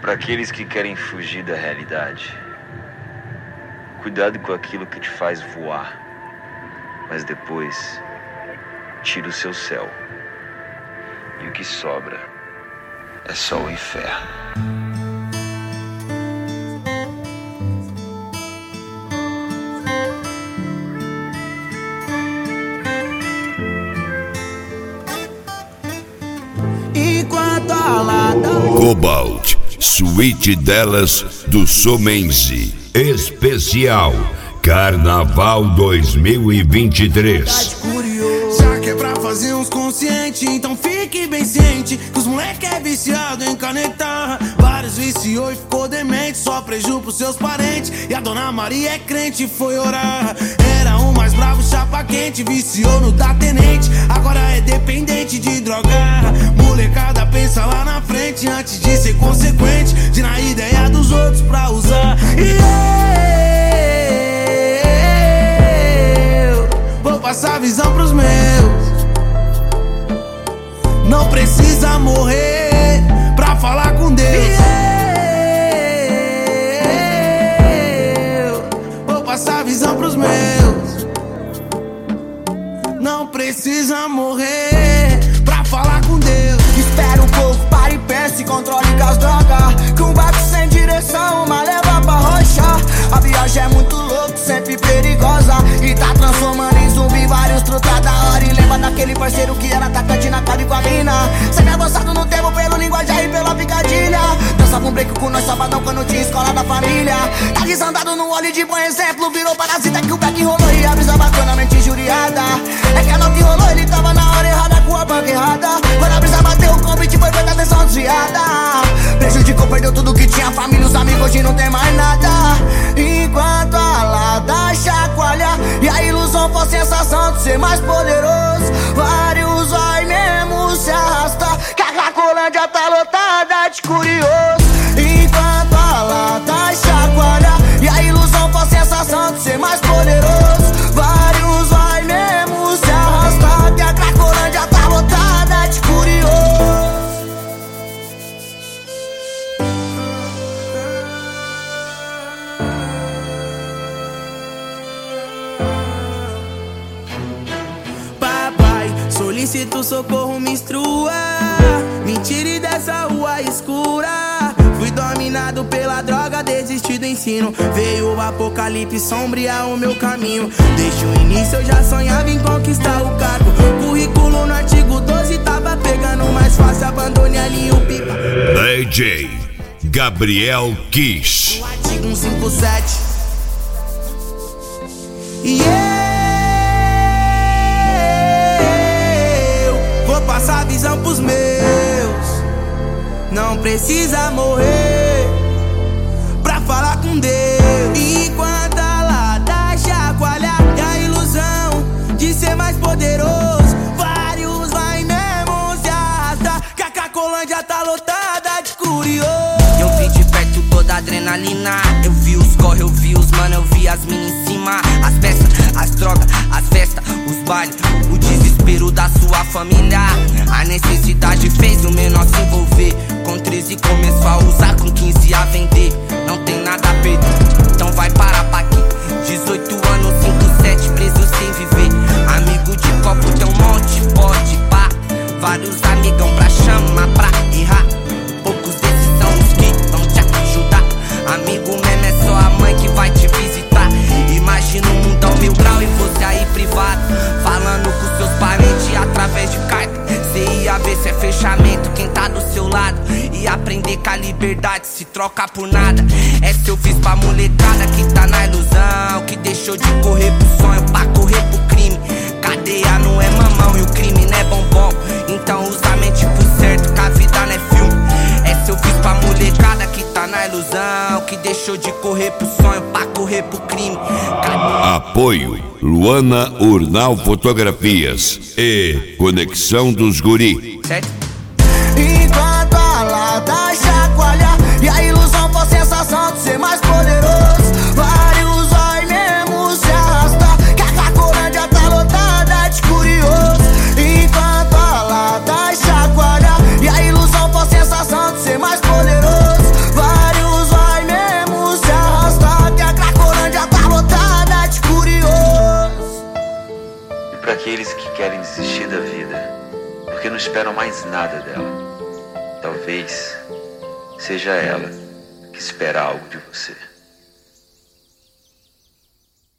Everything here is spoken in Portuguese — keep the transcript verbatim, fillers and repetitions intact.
Para aqueles que querem fugir da realidade, cuidado com aquilo que te faz voar, mas depois tira o seu céu, e o que sobra é só o inferno. Cobalt, suíte delas do Somense. Especial Carnaval dois mil e vinte e três. Já que é pra fazer uns conscientes, então fique bem ciente que os moleque é viciado em canetar. Vários viciou e ficou demente, só preju pros seus parentes. E a dona Maria é crente e foi orar. Era o mais bravo, chapa quente, viciou no da tenente. Agora é dependente de drogar. Molecada pensa lá na frente antes de ser consequente, de na ideia dos outros pra usar. E eu vou passar a visão pros meus. Não precisa morrer pra falar com Deus. Eu vou passar a visão pros meus. Não precisa morrer pra falar com Deus. Espera um pouco, para e pensa e controle com as drogas. Que um barco sem direção, uma leva pra rocha. A viagem é muito louca, sempre perigosa, e tá transformando em zumbi vários truta da hora. E lembra daquele parceiro que era atacante na cabe com a mina. Sempre avançado no tempo pelo linguajar e pela picadilha. Dançava um break com nós sabadão quando tinha escola da família. Tá desandado no olho de bom exemplo, virou parasita que o back rolou e a brisa bateu na mente injuriada. É que a nota que rolou, ele tava na hora errada com a banca errada. Quando a brisa bateu, o convite foi feita atenção desviada. Prejudicou, perdeu tudo que tinha, família, os amigos, hoje não tem mais nada. Enquanto a lada chacoalha e a ilusão for a sensação de ser mais poderoso, vários vai mesmo se arrasta, que a Cracolândia tá lotada de curioso. Enquanto a lada chacoalha e a ilusão for a sensação de ser mais poderoso, vários vai mesmo se arrasta, que a Cracolândia tá lotada de curioso. Solicito socorro, me instrua, me tire dessa rua escura. Fui dominado pela droga, desisti do ensino. Veio o apocalipse sombrear o meu caminho. Desde o início eu já sonhava em conquistar o cargo. Currículo no artigo doze tava pegando mais fácil, abandone ali o pipa. D J Gabriel Kiss. O artigo cento e cinquenta e sete. Yeah. Passar a visão pros meus. Não precisa morrer pra falar com Deus. Enquanto a lada chacoalha e a ilusão de ser mais poderoso, vários vai mesmo se arrastar, que a Cracolândia tá lotada de curioso. Eu vi de perto toda a adrenalina. Eu vi os corre, eu vi os mano, eu vi as minas em cima. As peças, as drogas, as festas, os bailes, o desespero da sua família. A necessidade fez o menor se envolver. Com treze começou a usar, com quinze a vender. Não tem nada a perder, então vai parar pra aqui. Dezoito anos, cinco, sete, preso sem viver. Amigo de copo tem um monte, pode pá. Vários amigão pra chamar, pra errar. Poucos desses são os que vão te ajudar. Amigo mesmo é só a mãe que vai te visitar. Imagina um mundão mil grau e você aí privado, falando com seus parentes através de carta. Cê ia ver se é fechamento quem tá do seu lado, e aprender que a liberdade se troca por nada. É seu fiz pra molecada que tá na ilusão, que deixou de correr pro sonho pra correr pro crime. Cadeia não é mamão e o crime não é bombom, então usa a mente pro certo que a vida não é filme. É seu fiz pra molecada que tá na ilusão, que deixou de correr pro sonho pra correr pro crime. Cadeia... Apoio Luana Urnal Fotografias e Conexão dos Guri. Enquanto a lada chacoalha e a ilusão for a sensação de ser mais poderoso, vários vai mesmo se arrastar, que a Cracolândia tá lotada de curioso. Enquanto a lada chacoalha e a ilusão for a sensação de ser mais poderoso, aqueles que querem desistir da vida porque não esperam mais nada dela. Talvez seja ela que espera algo de você.